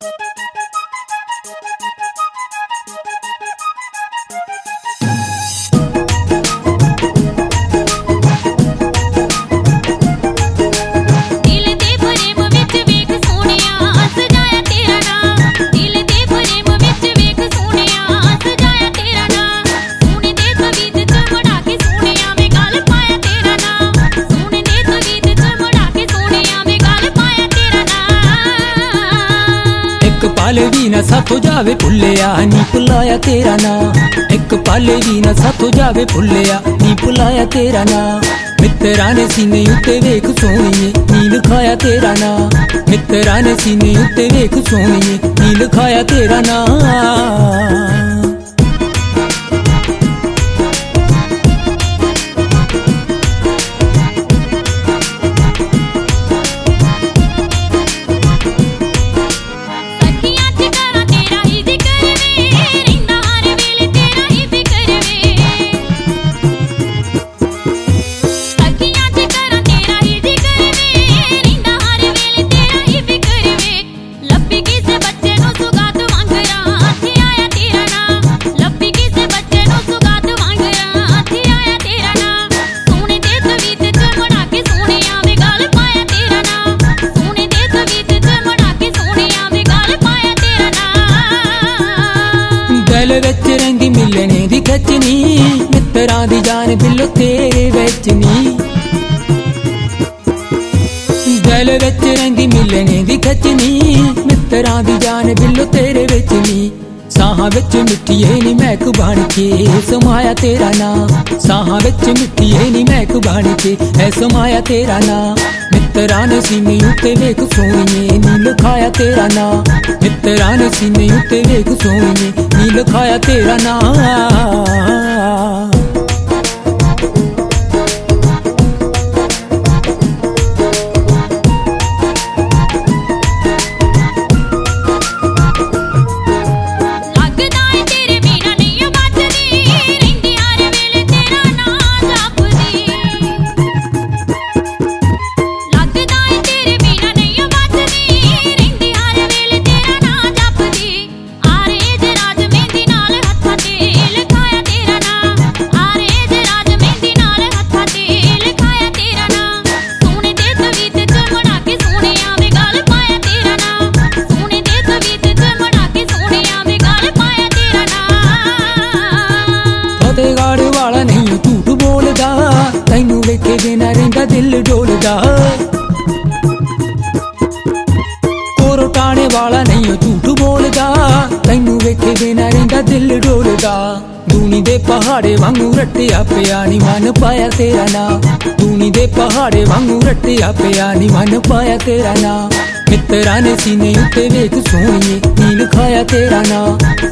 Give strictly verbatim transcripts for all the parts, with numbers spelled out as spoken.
पल भी ना साथों जावे भुल्लिया नी भुलाया तेरा ना। एक पल भी ना साथों जावे भुल्लिया नी भुलाया तेरा ना। मित्रा ने सीने उत्ते वेख सोहणीए नी लिखाया तेरा ना। मित्रा ने सीने उत्ते वेख सोहणीए नी लिखाया तेरा ना। दिल विच रंगी मिलने दी खचनी मित्रा दी जान बिल्लो तेरे विच नी। दिल विच रंगी मिलने दी खचनी मित्रा दी जान बिल्लो तेरे विच नी। साहां विच मिठिए नी महक बन के समाया तेरा ना। साहां विच मिठिए नी महक बन के है समाया तेरा ना। मित्रा ने सीने उत्ते वेख सोहणीए नी लिखाया तेरा ना। मित्रा ने सीने उत्ते वेख सोहणीए नी लिखाया तेरा ना। फतेहगढ़ वाला नहीं झूठ बोलदा तैनू वेखे बिना रहिंदा दिल डोलदा। कोरटाने वाला नहीं झूठ बोलदा तैनू वेखे बिना रहिंदा दिल डोलदा। दूनी दे पहाड़े वांगू रट्टिया पिया नी मन पाया तेरा ना। दूनी दे पहाड़े वांगू रट्टिया पिया नी मन पाया तेरा ना। मित्रा ने सीने उत्ते वेख सोहणीए नी लिखाया तेरा ना।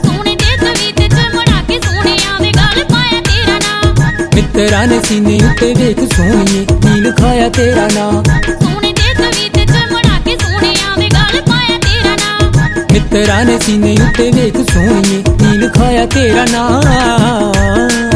मित्रा ने सीने उत्ते वेख सोहणीए नी लिखाया तेरा ना। मित्रा ने सीने उत्ते वेख सोहणीए नी लिखाया तेरा ना।